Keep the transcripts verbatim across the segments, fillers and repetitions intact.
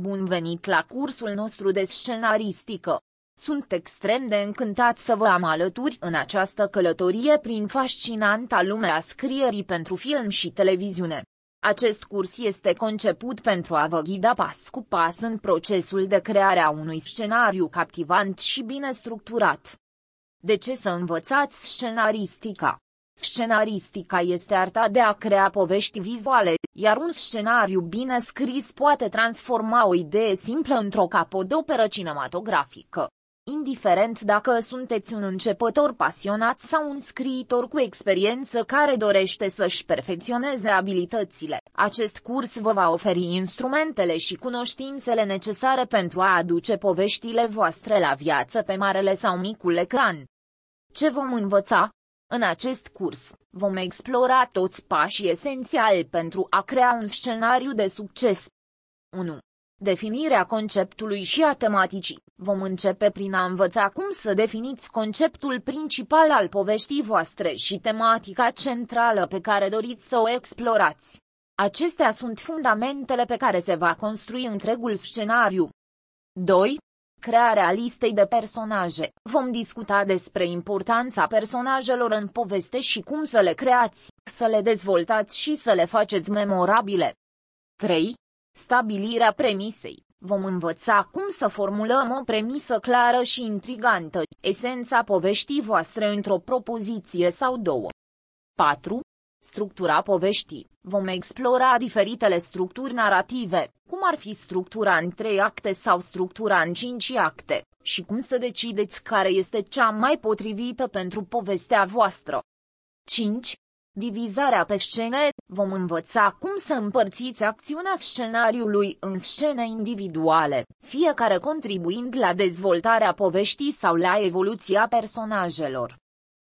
Bun venit la cursul nostru de scenaristică! Sunt extrem de încântat să vă am alături în această călătorie prin fascinanta lume a scrierii pentru film și televiziune. Acest curs este conceput pentru a vă ghida pas cu pas în procesul de creare a unui scenariu captivant și bine structurat. De ce să învățați scenaristica? Scenaristica este arta de a crea povești vizuale, iar un scenariu bine scris poate transforma o idee simplă într-o capodoperă cinematografică. Indiferent dacă sunteți un începător pasionat sau un scriitor cu experiență care dorește să-și perfecționeze abilitățile, acest curs vă va oferi instrumentele și cunoștințele necesare pentru a aduce poveștile voastre la viață pe marele sau micul ecran. Ce vom învăța? În acest curs, vom explora toți pașii esențiali pentru a crea un scenariu de succes. unu. Definirea conceptului și a tematicii. Vom începe prin a învăța cum să definiți conceptul principal al poveștii voastre și tematica centrală pe care doriți să o explorați. Acestea sunt fundamentele pe care se va construi întregul scenariu. doi. Crearea listei de personaje. Vom discuta despre importanța personajelor în poveste și cum să le creați, să le dezvoltați și să le faceți memorabile. trei. Stabilirea premisei. Vom învăța cum să formulăm o premisă clară și intrigantă, esența poveștii voastre într-o propoziție sau două. patru. Structura poveștii. Vom explora diferitele structuri narrative, cum ar fi structura în trei acte sau structura în cinci acte, și cum să decideți care este cea mai potrivită pentru povestea voastră. cinci. Divizarea pe scene. Vom învăța cum să împărțiți acțiunea scenariului în scene individuale, fiecare contribuind la dezvoltarea poveștii sau la evoluția personajelor.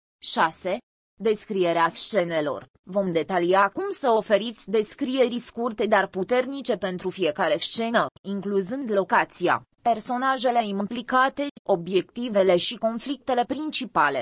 șase. Descrierea scenelor. Vom detalia cum să oferiți descrieri scurte dar puternice pentru fiecare scenă, incluzând locația, personajele implicate, obiectivele și conflictele principale.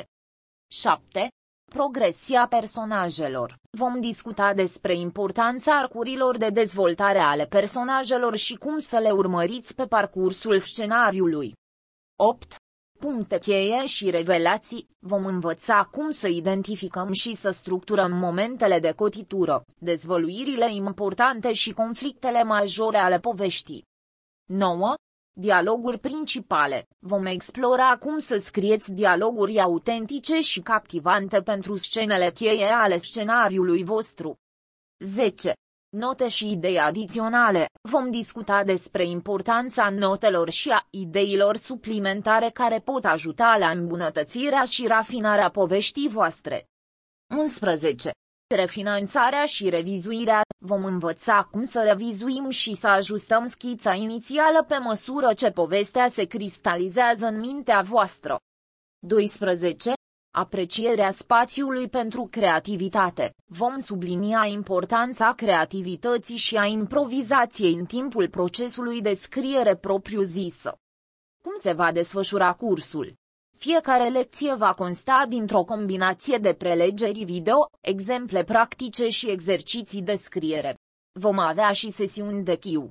șapte. Progresia personajelor. Vom discuta despre importanța arcurilor de dezvoltare ale personajelor și cum să le urmăriți pe parcursul scenariului. opt. Puncte cheie și revelații. Vom învăța cum să identificăm și să structurăm momentele de cotitură, dezvăluirile importante și conflictele majore ale poveștii. nouă. Dialoguri principale. Vom explora cum să scrieți dialoguri autentice și captivante pentru scenele cheie ale scenariului vostru. zece. Note și idei adiționale. Vom discuta despre importanța notelor și a ideilor suplimentare care pot ajuta la îmbunătățirea și rafinarea poveștii voastre. unsprezece. Refinanțarea și revizuirea. Vom învăța cum să revizuim și să ajustăm schița inițială pe măsură ce povestea se cristalizează în mintea voastră. doisprezece. Aprecierea spațiului pentru creativitate. Vom sublinia importanța creativității și a improvizației în timpul procesului de scriere propriu-zisă. Cum se va desfășura cursul? Fiecare lecție va consta dintr-o combinație de prelegeri video, exemple practice și exerciții de scriere. Vom avea și sesiuni de Q